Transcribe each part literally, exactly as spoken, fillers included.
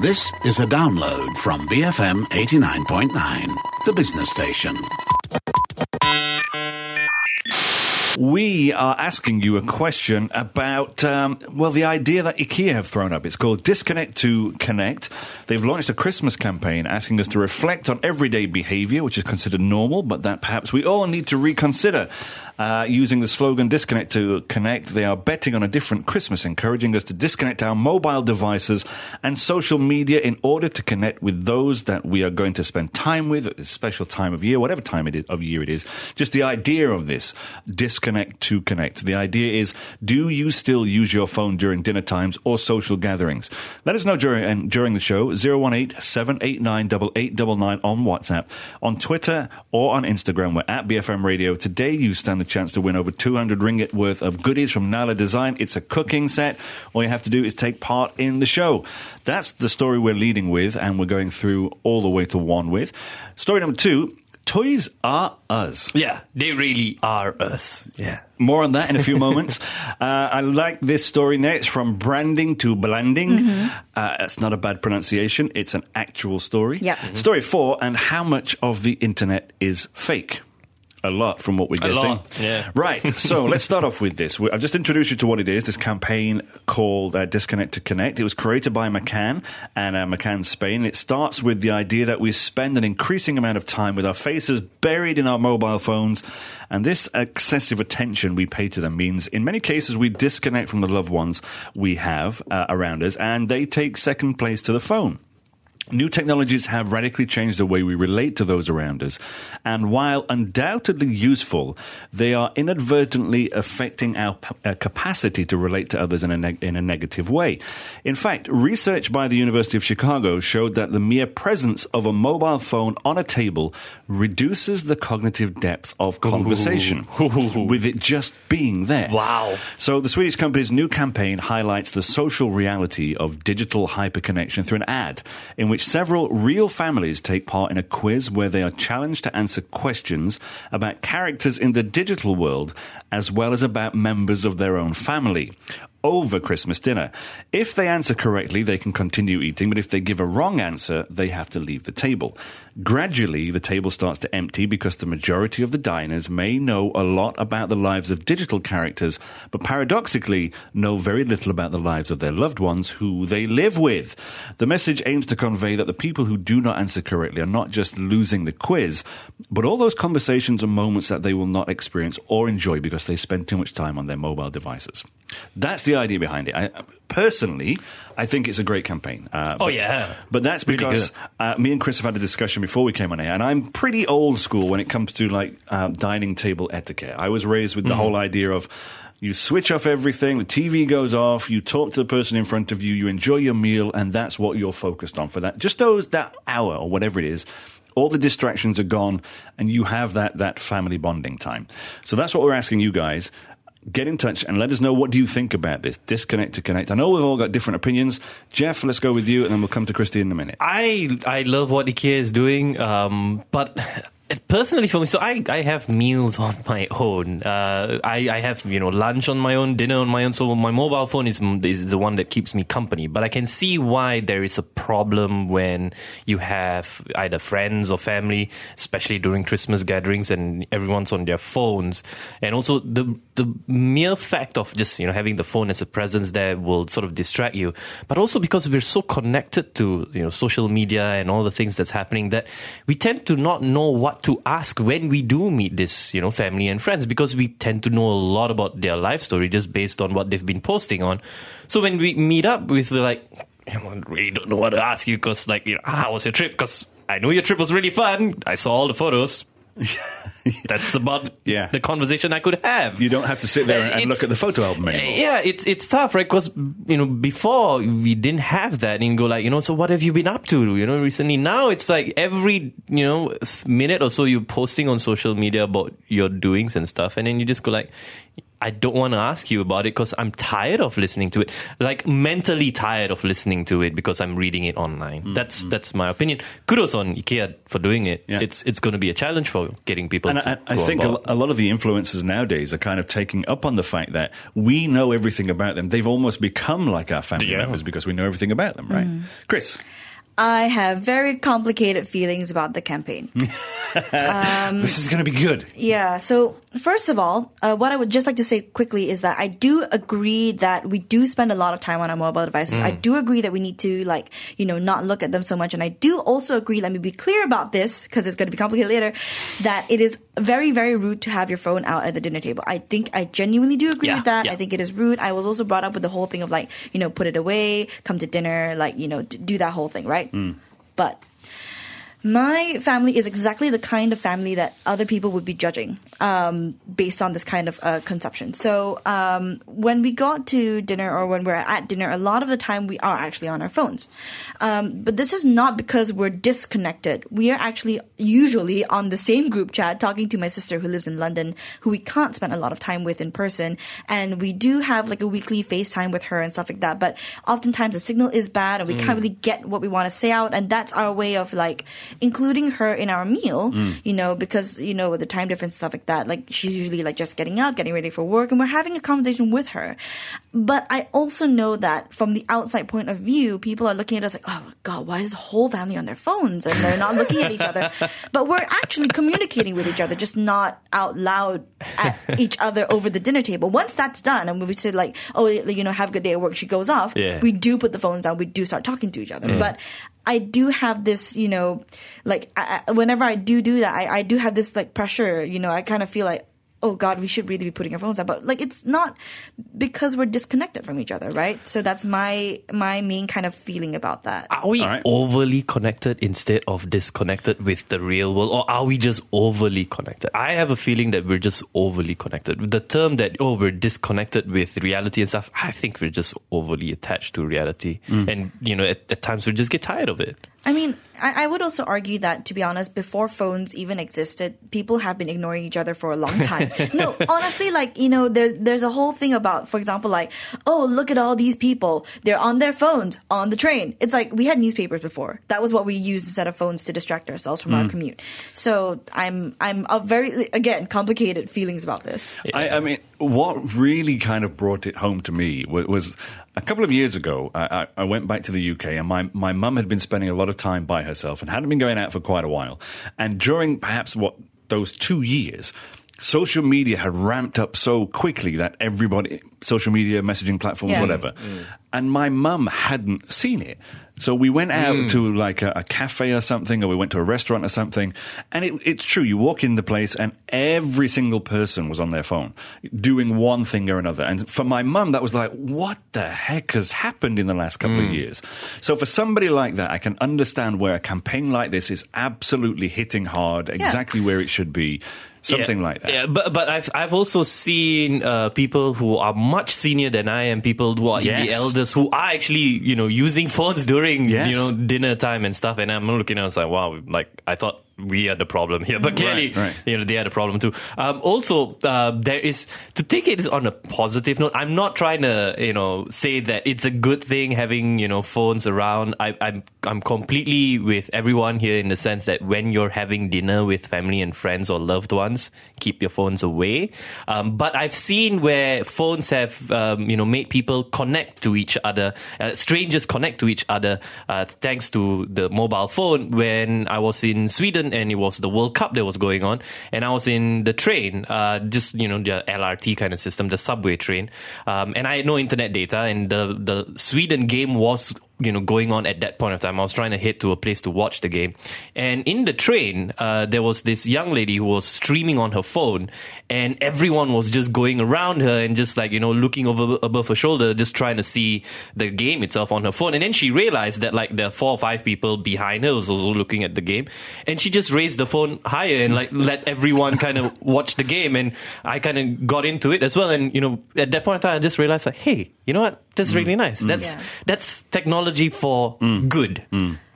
This is a download from B F M eighty-nine point nine, the business station. We are asking you a question about, um, well, the idea that IKEA have thrown up. It's called Disconnect to Connect. They've launched a Christmas campaign asking us to reflect on everyday behavior, which is considered normal, but that perhaps we all need to reconsider. Uh, using the slogan Disconnect to Connect, they are betting on a different Christmas, encouraging us to disconnect our mobile devices and social media in order to connect with those that we are going to spend time with at this special time of year, whatever time it is, of year it is. Just the idea of this, Disconnect to Connect. The idea is, do you still use your phone during dinner times or social gatherings? Let us know during, and during the show, zero one eight, seven eight nine, eight eight nine nine on WhatsApp, on Twitter or on Instagram. We're at B F M Radio. Today you stand the chance to win over two hundred ringgit worth of goodies from Nala Design. It's a cooking set. All you have to do is take part in the show. That's the story we're leading with, and we're going through all the way to one with. Story number two, Toys R Us. Yeah, they really are us. Yeah. More on that in a few moments. Uh, I like this story next, from branding to blanding. Mm-hmm. Uh, it's not a bad pronunciation. It's an actual story. Yep. Mm-hmm. Story four, and how much of the internet is fake. A lot from what we're guessing. A lot, yeah. Right, so let's start off with this. I've just introduced you to what it is, this campaign called uh, Disconnect to Connect. It was created by McCann and uh, McCann Spain. It starts with the idea that we spend an increasing amount of time with our faces buried in our mobile phones, and this excessive attention we pay to them means in many cases we disconnect from the loved ones we have uh, around us, and they take second place to the phone. New technologies have radically changed the way we relate to those around us, and while undoubtedly useful, they are inadvertently affecting our uh, capacity to relate to others in a, neg- in a negative way. In fact, research by the University of Chicago showed that the mere presence of a mobile phone on a table reduces the cognitive depth of conversation, Ooh. with it just being there. Wow. So the Swedish company's new campaign highlights the social reality of digital hyperconnection through an ad in which several real families take part in a quiz where they are challenged to answer questions about characters in the digital world as well as about members of their own family over Christmas dinner. If they answer correctly, they can continue eating, but if they give a wrong answer, they have to leave the table. Gradually, the table starts to empty because the majority of the diners may know a lot about the lives of digital characters, but paradoxically know very little about the lives of their loved ones who they live with. The message aims to convey that the people who do not answer correctly are not just losing the quiz, but all those conversations and moments that they will not experience or enjoy because they spend too much time on their mobile devices. That's the idea behind it. I, personally, I think it's a great campaign. Uh, oh, but, yeah. But that's because really uh, me and Chris have had a discussion before we came on air, and I'm pretty old school when it comes to like uh, dining table etiquette. I was raised with the mm. whole idea of you switch off everything, the T V goes off, you talk to the person in front of you, you enjoy your meal, and that's what you're focused on for that. Just those that hour or whatever it is. All the distractions are gone, and you have that that family bonding time. So that's what we're asking you guys. Get in touch and let us know, what do you think about this? Disconnect to Connect. I know we've all got different opinions. Jeff, let's go with you, and then we'll come to Christy in a minute. I I love what IKEA is doing, um, but personally for me, so I, I have meals on my own. Uh, I, I have, you know, lunch on my own, dinner on my own. So my mobile phone is is the one that keeps me company. But I can see why there is a problem when you have either friends or family, especially during Christmas gatherings, and everyone's on their phones. And also the the mere fact of just, you know, having the phone as a presence there will sort of distract you. But also because we're so connected to, you know, social media and all the things that's happening, that we tend to not know what to ask when we do meet this, you know, family and friends, because we tend to know a lot about their life story just based on what they've been posting on. So when we meet up with the, like, I really don't know what to ask you, because, like, you know, how was your trip? Because I know your trip was really fun. I saw all the photos. That's about yeah. the conversation I could have. You don't have to sit there and, and look at the photo album anymore. Yeah, it's it's tough, right? Because, you know, before we didn't have that, and you go like, you know, so what have you been up to, you know, recently? Now it's like every, you know, minute or so you're posting on social media about your doings and stuff, and then you just go like, I don't want to ask you about it because I'm tired of listening to it. Like, mentally tired of listening to it because I'm reading it online. Mm, that's mm. that's my opinion. Kudos on IKEA for doing it. Yeah. It's it's going to be a challenge for getting people and to I, I go think about. a lot of the influencers nowadays are kind of taking up on the fact that we know everything about them. They've almost become like our family yeah. members because we know everything about them, right? Mm. Chris? I have very complicated feelings about the campaign. um, this is going to be good. Yeah. So first of all, uh, what I would just like to say quickly is that I do agree that we do spend a lot of time on our mobile devices. Mm. I do agree that we need to, like, you know, not look at them so much. And I do also agree, let me be clear about this because it's going to be complicated later, that it is very, very rude to have your phone out at the dinner table. I think I genuinely do agree yeah, with that. Yeah. I think it is rude. I was also brought up with the whole thing of, like, you know, put it away, come to dinner, like, you know, do that whole thing, right? Mm. But my family is exactly the kind of family that other people would be judging um, based on this kind of uh, conception. So um, when we go to dinner or when we're at dinner, a lot of the time we are actually on our phones. Um, but this is not because we're disconnected. We are actually usually on the same group chat talking to my sister who lives in London, who we can't spend a lot of time with in person. And we do have like a weekly FaceTime with her and stuff like that. But oftentimes the signal is bad and we mm. can't really get what we want to say out. And that's our way of like including her in our meal, mm. you know, because, you know, with the time difference and stuff like that, like she's usually like just getting up, getting ready for work, and we're having a conversation with her. But I also know that from the outside point of view, people are looking at us like, oh God, why is the whole family on their phones and they're not looking at each other? But we're actually communicating with each other, just not out loud at each other over the dinner table. Once that's done, and we say like, oh, you know, have a good day at work, she goes off, yeah. we do put the phones down, we do start talking to each other. Mm. But I do have this, you know, like I, whenever I do do that, I, I do have this like pressure, you know, I kind of feel like, oh God, we should really be putting our phones down. But like, it's not because we're disconnected from each other, right? So that's my my main kind of feeling about that. Are we right. overly connected instead of disconnected with the real world? Or are we just overly connected? I have a feeling that we're just overly connected. The term that, oh, we're disconnected with reality and stuff, I think we're just overly attached to reality. Mm. And, you know, at, at times we just get tired of it. I mean, I, I would also argue that, to be honest, before phones even existed, people have been ignoring each other for a long time. No, honestly, like, you know, there, there's a whole thing about, for example, like, oh, look at all these people. They're on their phones on the train. It's like we had newspapers before. That was what we used instead of phones to distract ourselves from mm. our commute. So I'm I'm a very, again, complicated feelings about this. I, I mean, what really kind of brought it home to me was, was a couple of years ago, I, I went back to the U K and my, my mum had been spending a lot of time by herself and hadn't been going out for quite a while. And during perhaps what those two years, social media had ramped up so quickly that everybody, social media, messaging platforms, yeah. whatever. Mm. And my mum hadn't seen it. So we went out mm. to like a, a cafe or something, or we went to a restaurant or something. And it, it's true, you walk in the place and every single person was on their phone doing one thing or another. And for my mum, that was like, what the heck has happened in the last couple mm. of years? So for somebody like that, I can understand where a campaign like this is absolutely hitting hard, yeah. exactly where it should be. Something yeah, like that. Yeah, but but I've I've also seen uh, people who are much senior than I am, people who are yes. in the elders who are actually, you know, using phones during yes. you know dinner time and stuff. And I'm looking at it, I was like, wow, like I thought we are the problem here, but clearly, right, right. you know, they are the problem too. Um, also, uh, there is, to take it on a positive note, I'm not trying to, you know, say that it's a good thing having, you know, phones around. I, I'm, I'm completely with everyone here in the sense that when you're having dinner with family and friends or loved ones, keep your phones away. Um, but I've seen where phones have, um, you know, made people connect to each other, uh, strangers connect to each other, uh, thanks to the mobile phone. When I was in Sweden, and it was the World Cup that was going on, and I was in the train, uh, just, you know, the L R T kind of system, the subway train, um, and I had no internet data, and the, the Sweden game was, you know, going on at that point of time. I was trying to head to a place to watch the game. And in the train, uh, there was this young lady who was streaming on her phone, and everyone was just going around her and just like, you know, looking over above her shoulder, just trying to see the game itself on her phone. And then she realized that like there are four or five people behind her was also looking at the game. And she just raised the phone higher and like let everyone kind of watch the game. And I kind of got into it as well. And, you know, at that point in time, I just realized like, hey, you know what? That's mm. really nice. That's, yeah. that's technology for mm. good. Mm.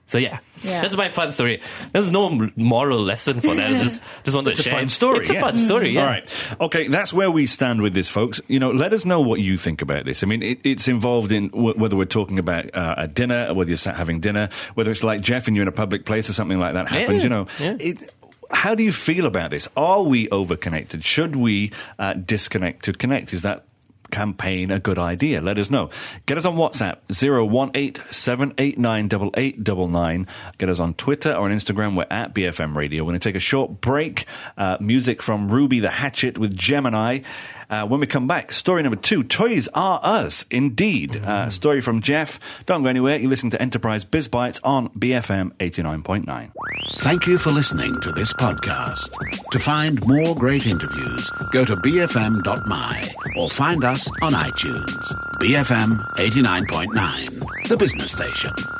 So yeah, Yeah. that's my fun story. There's no moral lesson for that. It's just just wanted It's to a share. fun story, It's a yeah. fun story. Yeah. All right. Okay, that's where we stand with this, folks. You know, let us know what you think about this. I mean, it, it's involved in w- whether we're talking about uh, a dinner, whether you're sat having dinner, whether it's like Jeff and you're in a public place or something like that happens. Yeah, You know, yeah. it, how do you feel about this? Are we overconnected? Should we uh, disconnect to connect? Is that campaign a good idea? Let us know. Get us on WhatsApp zero one eight seven eight nine eight eight nine nine. Get us on Twitter or on Instagram. We're at B F M Radio. We're going to take a short break. Uh, music from Ruby the Hatchet with Gemini. Uh, when we come back, story number two, Toys Are Us, indeed. Uh, story from Jeff. Don't go anywhere. You're listening to Enterprise Biz Bites on B F M eighty-nine point nine. Thank you for listening to this podcast. To find more great interviews, go to b f m dot m y or find us on iTunes. B F M eighty-nine point nine, the business station.